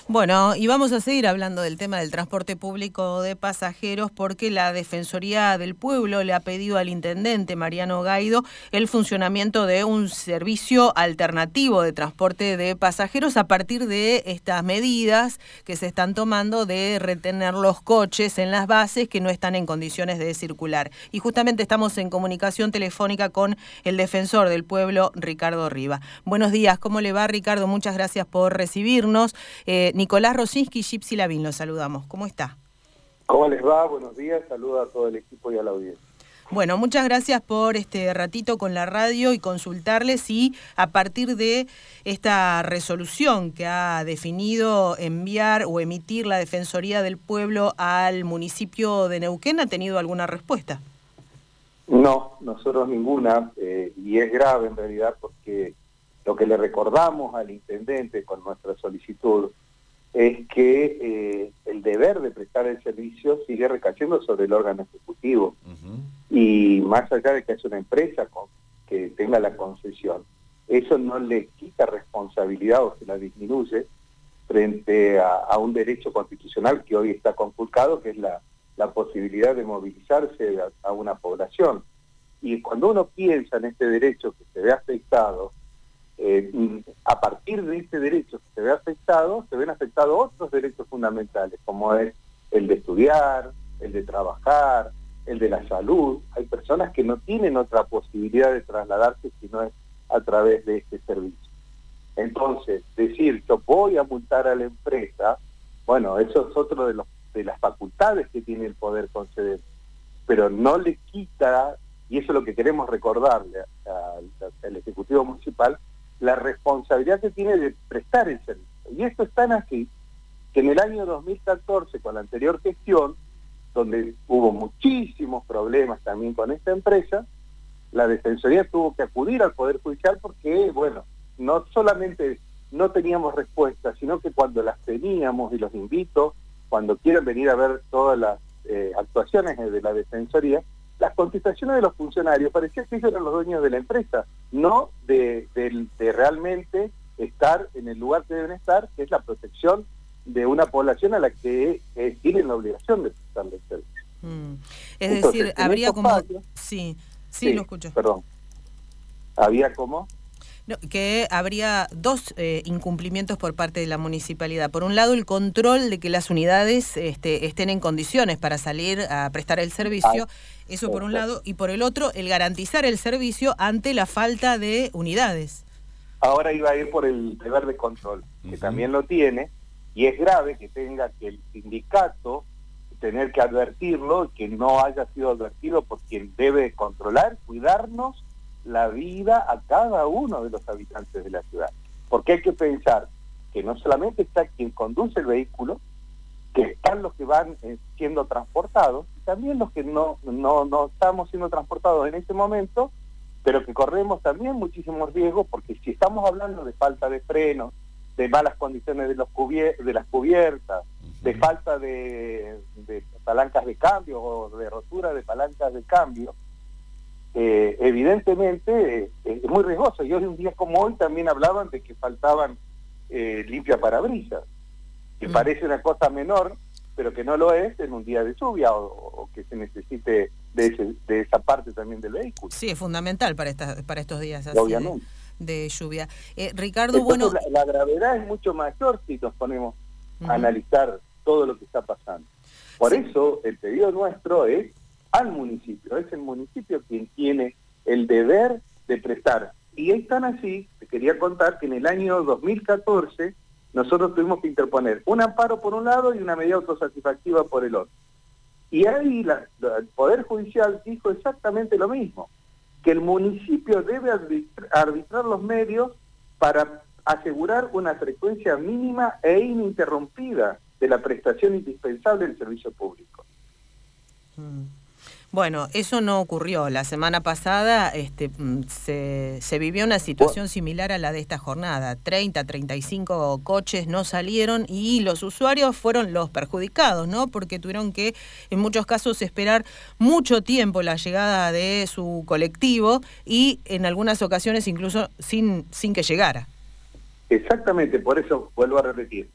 Bueno, y vamos a seguir hablando del tema del transporte público de pasajeros porque la Defensoría del Pueblo le ha pedido al intendente Mariano Gaido el funcionamiento de un servicio alternativo de transporte de pasajeros a partir de estas medidas que se están tomando de retener los coches en las bases que no están en condiciones de circular. Y justamente estamos en comunicación telefónica con el defensor del pueblo, Ricardo Riva. Buenos días, ¿cómo le va, Ricardo? Muchas gracias por recibirnos. Nicolás Rosinski y Gypsy Lavín, los saludamos. ¿Cómo está? ¿Cómo les va? Buenos días. Saludo a todo el equipo y a la audiencia. Bueno, muchas gracias por este ratito con la radio y consultarles si a partir de esta resolución que ha definido enviar o emitir la Defensoría del Pueblo al municipio de Neuquén, ¿ha tenido alguna respuesta? No, nosotros ninguna, y es grave en realidad porque lo que le recordamos al intendente con nuestra solicitud es que el deber de prestar el servicio sigue recayendo sobre el órgano ejecutivo. Y más allá de que es una empresa que tenga la concesión, eso no le quita responsabilidad o se la disminuye frente a un derecho constitucional que hoy está conculcado, que es la posibilidad de movilizarse a una población. Y cuando uno piensa en este derecho que se ve afectado, a partir de este derecho que se ve afectado, se ven afectados otros derechos fundamentales, como es el de estudiar, el de trabajar, el de la salud. Hay personas que no tienen otra posibilidad de trasladarse si no es a través de este servicio. Entonces, decir yo voy a multar a la empresa, bueno, eso es otro de las facultades que tiene el poder conceder, pero no le quita, y eso es lo que queremos recordarle al Ejecutivo Municipal, la responsabilidad que tiene de prestar el servicio. Y esto es tan así que en el año 2014, con la anterior gestión, donde hubo muchísimos problemas también con esta empresa, la Defensoría tuvo que acudir al Poder Judicial porque, bueno, no solamente no teníamos respuesta, sino que cuando las teníamos, y los invito, cuando quieran venir a ver todas las actuaciones de la Defensoría, las contestaciones de los funcionarios parecía que ellos eran los dueños de la empresa, no de realmente estar en el lugar que deben estar, que es la protección de una población a la que tienen la obligación de prestarle el servicio. Es Entonces, decir, habría como... Espacios, sí, lo escucho. Perdón. ¿Había cómo? No, que habría dos incumplimientos por parte de la municipalidad. Por un lado, el control de que las unidades estén en condiciones para salir a prestar el servicio, eso por un lado, y por el otro, el garantizar el servicio ante la falta de unidades. Ahora iba a ir por el deber de control, que también lo tiene, y es grave que tenga que el sindicato tener que advertirlo, que no haya sido advertido por quien debe controlar, cuidarnos la vida a cada uno de los habitantes de la ciudad. Porque hay que pensar que no solamente está quien conduce el vehículo, que están los que van siendo transportados, y también los que no estamos siendo transportados en este momento, pero que corremos también muchísimos riesgos, porque si estamos hablando de falta de frenos, de malas condiciones de las cubiertas, de falta de palancas de cambio o de rotura de palancas de cambio, evidentemente es muy riesgoso. Y hoy un día como hoy también hablaban de que faltaban limpia parabrisas, que parece una cosa menor, pero que no lo es en un día de lluvia o que se necesite de esa parte también del vehículo. Sí, es fundamental para estos días así obviamente de lluvia. Ricardo, entonces, bueno... la gravedad es mucho mayor si nos ponemos a analizar todo lo que está pasando. Por eso el pedido nuestro es al municipio, es el municipio quien tiene el deber de prestar. Y es tan así, te quería contar que en el año 2014 nosotros tuvimos que interponer un amparo por un lado y una medida autosatisfactiva por el otro. Y ahí el Poder Judicial dijo exactamente lo mismo, que el municipio debe arbitrar los medios para asegurar una frecuencia mínima e ininterrumpida de la prestación indispensable del servicio público. Bueno, eso no ocurrió. La semana pasada se vivió una situación similar a la de esta jornada. 35 coches no salieron y los usuarios fueron los perjudicados, ¿no? Porque tuvieron que, en muchos casos, esperar mucho tiempo la llegada de su colectivo y en algunas ocasiones incluso sin que llegara. Exactamente, por eso vuelvo a repetir.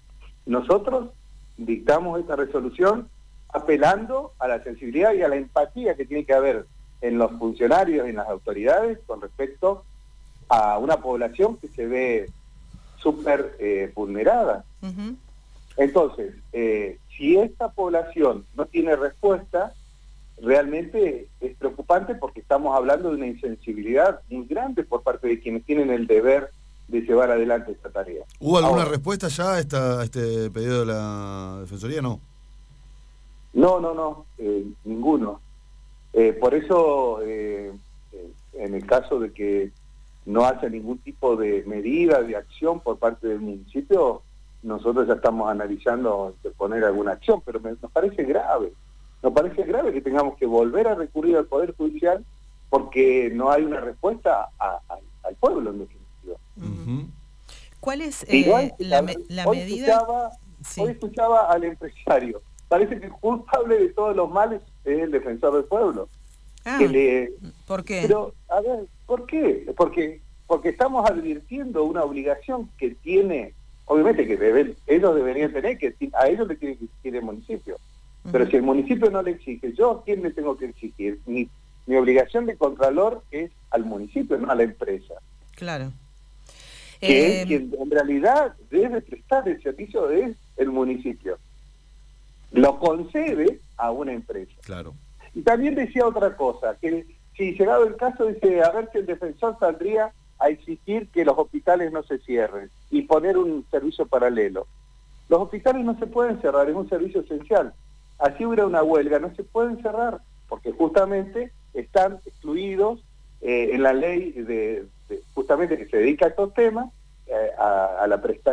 Nosotros dictamos esta resolución apelando a la sensibilidad y a la empatía que tiene que haber en los funcionarios y en las autoridades con respecto a una población que se ve súper vulnerada. Uh-huh. Entonces, si esta población no tiene respuesta, realmente es preocupante porque estamos hablando de una insensibilidad muy grande por parte de quienes tienen el deber de llevar adelante esta tarea. ¿Hubo alguna respuesta ya a este pedido de la Defensoría? No. No, ninguno. Por eso, en el caso de que no haya ningún tipo de medida, de acción por parte del municipio, nosotros ya estamos analizando poner alguna acción, pero nos parece grave. Nos parece grave que tengamos que volver a recurrir al Poder Judicial porque no hay una respuesta al pueblo, en definitiva. Uh-huh. ¿Cuál es la medida? Hoy escuchaba al empresario. Parece que el culpable de todos los males es el defensor del pueblo. ¿Por qué? Pero, a ver, ¿por qué? Porque estamos advirtiendo una obligación que tiene, obviamente que ellos deberían tener, que a ellos le tiene que exigir el municipio. Pero si el municipio no le exige, ¿yo a quién le tengo que exigir? Mi obligación de contralor es al municipio, no a la empresa. Claro. Que es quien en realidad debe prestar el servicio es el municipio. Lo concede a una empresa. Claro. Y también decía otra cosa, que si llegado el caso, dice, a ver si el defensor saldría a exigir que los hospitales no se cierren y poner un servicio paralelo. Los hospitales no se pueden cerrar, es un servicio esencial. Así hubiera una huelga, no se pueden cerrar, porque justamente están excluidos en la ley justamente que se dedica a estos temas, a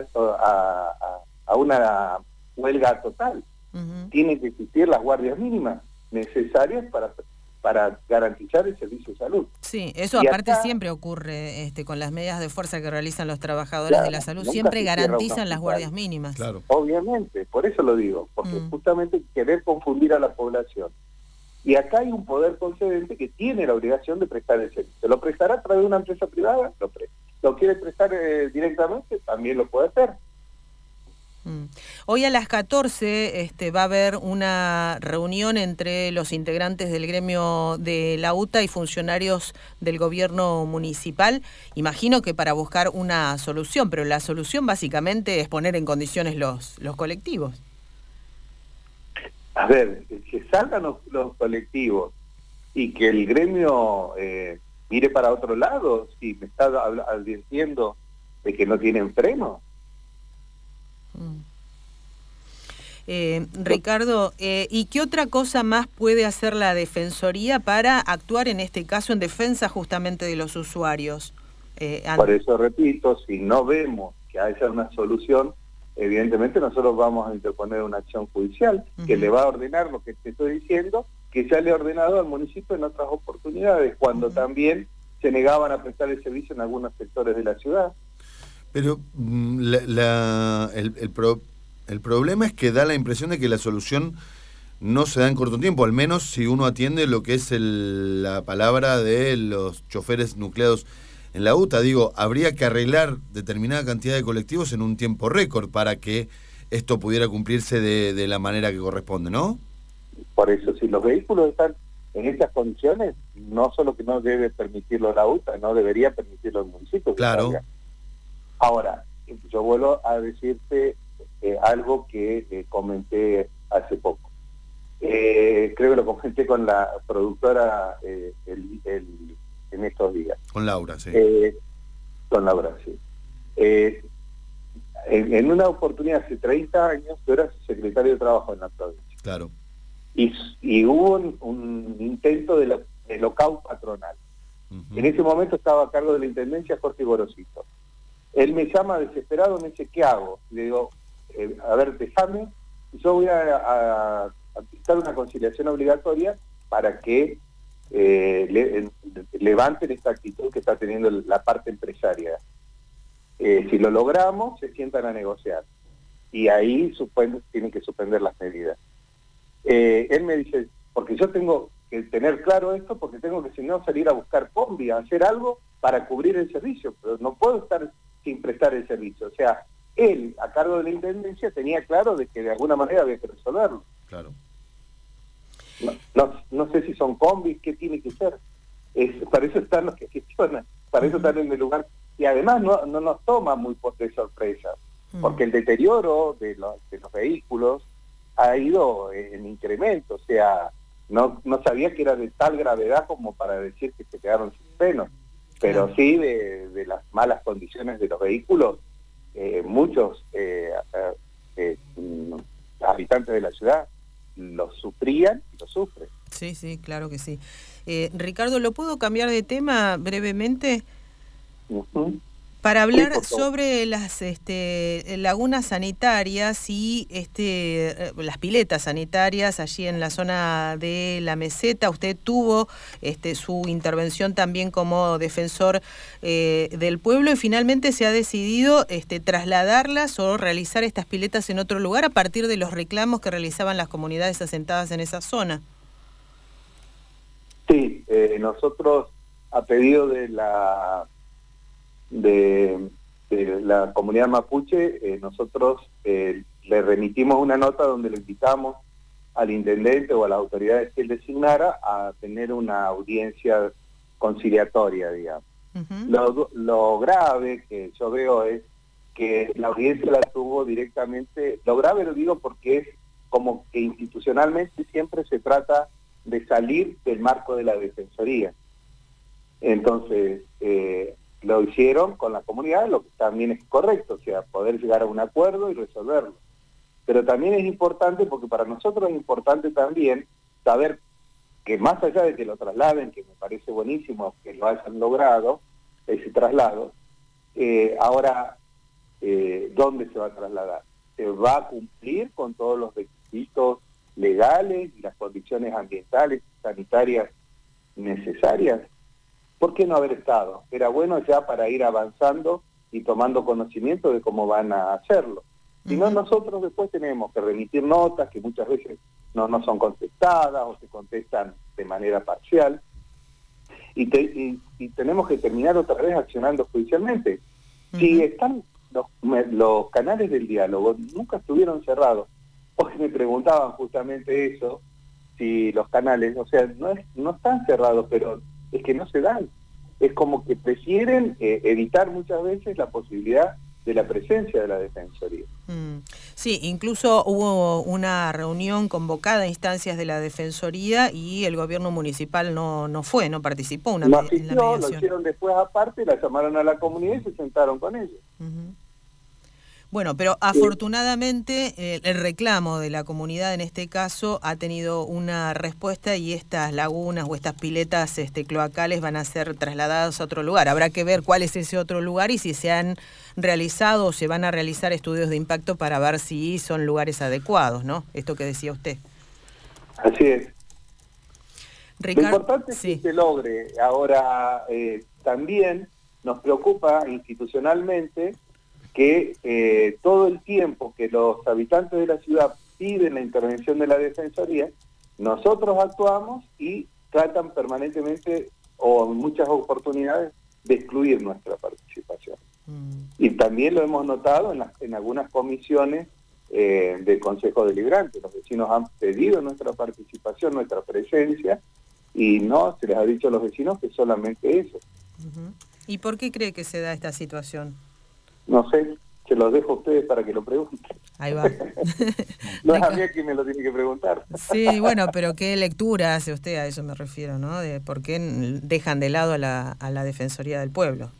una huelga total. Uh-huh. Tienen que existir las guardias mínimas necesarias para garantizar el servicio de salud. Sí, eso y aparte acá, siempre ocurre con las medidas de fuerza que realizan los trabajadores de la salud, siempre garantizan las guardias mínimas. Claro. Obviamente, por eso lo digo, porque justamente querer confundir a la población. Y acá hay un poder concedente que tiene la obligación de prestar el servicio. ¿Lo prestará a través de una empresa privada? Lo presta. ¿Lo quiere prestar directamente? También lo puede hacer. Hoy a las 14 va a haber una reunión entre los integrantes del gremio de la UTA y funcionarios del gobierno municipal. Imagino que para buscar una solución, pero la solución básicamente es poner en condiciones los colectivos. A ver, que salgan los colectivos y que el gremio mire para otro lado, si me está advirtiendo de que no tienen freno. Ricardo, ¿y qué otra cosa más puede hacer la Defensoría para actuar en este caso en defensa justamente de los usuarios? Por eso repito, si no vemos que haya una solución, evidentemente nosotros vamos a interponer una acción judicial que le va a ordenar lo que te estoy diciendo, que ya le ha ordenado al municipio en otras oportunidades, cuando también se negaban a prestar el servicio en algunos sectores de la ciudad. Pero el problema es que da la impresión de que la solución no se da en corto tiempo, al menos si uno atiende lo que es la palabra de los choferes nucleados en la UTA. Digo, habría que arreglar determinada cantidad de colectivos en un tiempo récord para que esto pudiera cumplirse de la manera que corresponde, ¿no? Por eso, si los vehículos están en estas condiciones, no solo que no debe permitirlo la UTA, no debería permitirlo el municipio. Claro. Ahora, yo vuelvo a decirte algo que comenté hace poco. Creo que lo comenté con la productora en estos días. Con Laura, sí. Con Laura, sí. En una oportunidad hace 30 años, yo era secretario de Trabajo en la provincia. Claro. Y hubo un intento de lockout patronal. En ese momento estaba a cargo de la Intendencia Jorge Gorosito. Él me llama desesperado, me dice, ¿qué hago? Y le digo, a ver, déjame, yo voy a dictar una conciliación obligatoria para que levanten esta actitud que está teniendo la parte empresaria. Si lo logramos, se sientan a negociar. Y ahí tienen que suspender las medidas. Él me dice, porque yo tengo que tener claro esto, porque tengo que, si no, salir a buscar combi, a hacer algo para cubrir el servicio, pero no puedo estar sin prestar el servicio. O sea, él, a cargo de la Intendencia, tenía claro de que de alguna manera había que resolverlo. Claro. No sé si son combis, ¿qué tiene que ser? Para eso están los que gestionan, para eso están en el lugar. Y además no nos toma muy de sorpresa, porque el deterioro de los vehículos ha ido en incremento, o sea, no sabía que era de tal gravedad como para decir que se quedaron sin frenos, pero sí de las malas condiciones de los vehículos, muchos habitantes de la ciudad lo sufrían y lo sufren. Sí, sí, claro que sí. Ricardo, ¿lo puedo cambiar de tema brevemente? Para hablar sobre las lagunas sanitarias y las piletas sanitarias allí en la zona de La Meseta. Usted tuvo su intervención también como defensor del pueblo y finalmente se ha decidido trasladarlas o realizar estas piletas en otro lugar a partir de los reclamos que realizaban las comunidades asentadas en esa zona. Sí, nosotros a pedido de la comunidad mapuche, nosotros le remitimos una nota donde le invitamos al intendente o a las autoridades que él designara a tener una audiencia conciliatoria, digamos. Lo grave que yo veo es que la audiencia la tuvo directamente, lo grave lo digo porque es como que institucionalmente siempre se trata de salir del marco de la Defensoría. Entonces, lo hicieron con la comunidad, lo que también es correcto, o sea, poder llegar a un acuerdo y resolverlo. Pero también es importante, porque para nosotros es importante también saber que más allá de que lo trasladen, que me parece buenísimo que lo hayan logrado, ese traslado, ahora, ¿dónde se va a trasladar? ¿Se va a cumplir con todos los requisitos legales y las condiciones ambientales y sanitarias necesarias? ¿Por qué no haber estado? Era bueno ya para ir avanzando y tomando conocimiento de cómo van a hacerlo. Si no, nosotros después tenemos que remitir notas que muchas veces no son contestadas o se contestan de manera parcial y tenemos que terminar otra vez accionando judicialmente. Si están los canales del diálogo, nunca estuvieron cerrados. Hoy me preguntaban justamente eso, si los canales, o sea, no están cerrados, pero es que no se dan. Es como que prefieren evitar muchas veces la posibilidad de la presencia de la Defensoría. Sí, incluso hubo una reunión convocada a instancias de la Defensoría y el gobierno municipal no participó en la mediación. Lo hicieron después aparte, la llamaron a la comunidad y se sentaron con ellos. Bueno, pero afortunadamente el reclamo de la comunidad en este caso ha tenido una respuesta y estas lagunas o estas piletas cloacales van a ser trasladadas a otro lugar. Habrá que ver cuál es ese otro lugar y si se han realizado o se van a realizar estudios de impacto para ver si son lugares adecuados, ¿no? Esto que decía usted. Así es. Ricardo, lo importante es que se logre. Ahora, también nos preocupa institucionalmente que todo el tiempo que los habitantes de la ciudad piden la intervención de la Defensoría, nosotros actuamos y tratan permanentemente o en muchas oportunidades de excluir nuestra participación. Y también lo hemos notado en algunas comisiones del Consejo Deliberante. Los vecinos han pedido nuestra participación, nuestra presencia, y no se les ha dicho a los vecinos que solamente eso. ¿Y por qué cree que se da esta situación? No sé, se los dejo a ustedes para que lo pregunten. Ahí va. No es a mí quien me lo tiene que preguntar. Sí, bueno, pero ¿qué lectura hace usted? A eso me refiero, ¿no? De por qué dejan de lado a la Defensoría del Pueblo.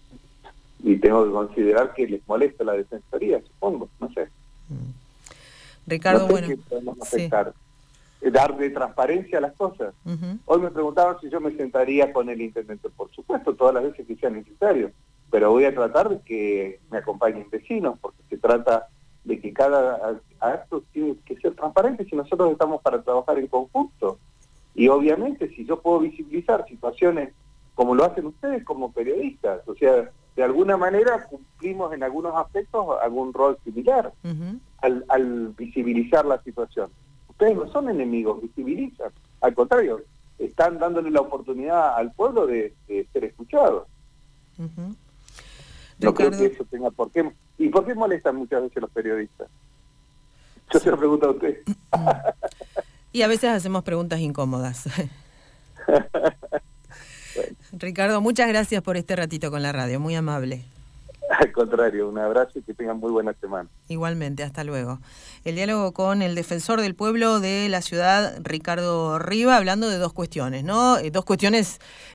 Y tengo que considerar que les molesta la Defensoría, supongo, no sé. Ricardo, no sé bueno, qué podemos afectar. Sí. Darle transparencia a las cosas. Hoy me preguntaban si yo me sentaría con el intendente. Por supuesto, todas las veces que sea necesario. Pero voy a tratar de que me acompañen vecinos, porque se trata de que cada acto tiene que ser transparente si nosotros estamos para trabajar en conjunto. Y obviamente, si yo puedo visibilizar situaciones como lo hacen ustedes como periodistas, o sea, de alguna manera cumplimos en algunos aspectos algún rol similar al visibilizar la situación. Ustedes no son enemigos, visibilizan. Al contrario, están dándole la oportunidad al pueblo de ser escuchado. No creo que eso tenga por qué. ¿Y por qué molestan muchas veces los periodistas? Yo se lo pregunto a usted. Y a veces hacemos preguntas incómodas. Bueno. Ricardo, muchas gracias por este ratito con la radio, muy amable. Al contrario, un abrazo y que tengan muy buena semana. Igualmente, hasta luego. El diálogo con el defensor del pueblo de la ciudad, Ricardo Riva, hablando de dos cuestiones, ¿no? Dos cuestiones